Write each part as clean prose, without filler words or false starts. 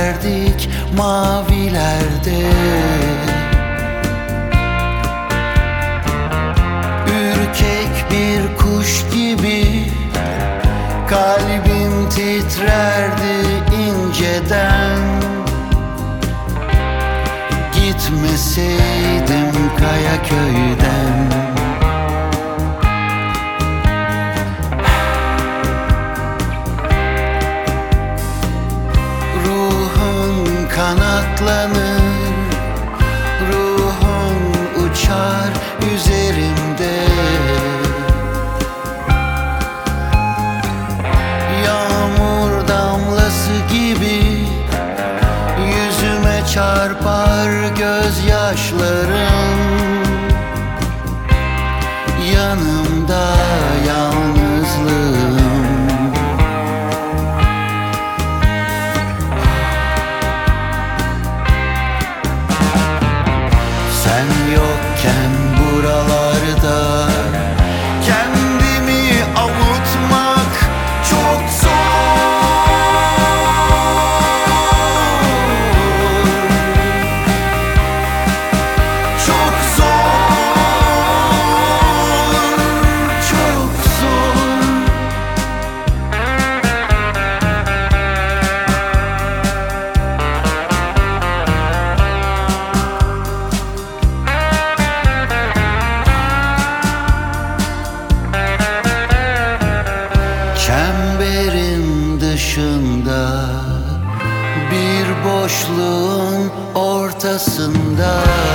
titreşirlerdik mavilerde. Ürkek bir kuş gibi kalbim titrerdi inceden. Gitmeseydim Kayaköy'den. Ruhun kanatlanır, ruhun uçar üzerimde. Yağmur damlası gibi yüzüme çarpar gözyaşlarım. Yanımda yalnızlığım. Sen yokken buralarda kendimi avutmak çok zor. Çok zor, çok zor. Çemberin dışında, bir boşluğun ortasında,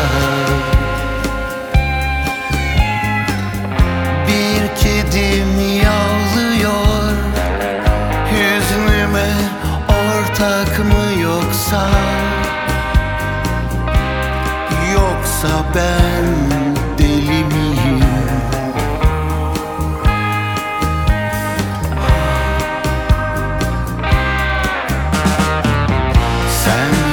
bir kedi miyavlıyor. Hüznüme ortak mı yoksa? Yoksa ben deli miyim? Sen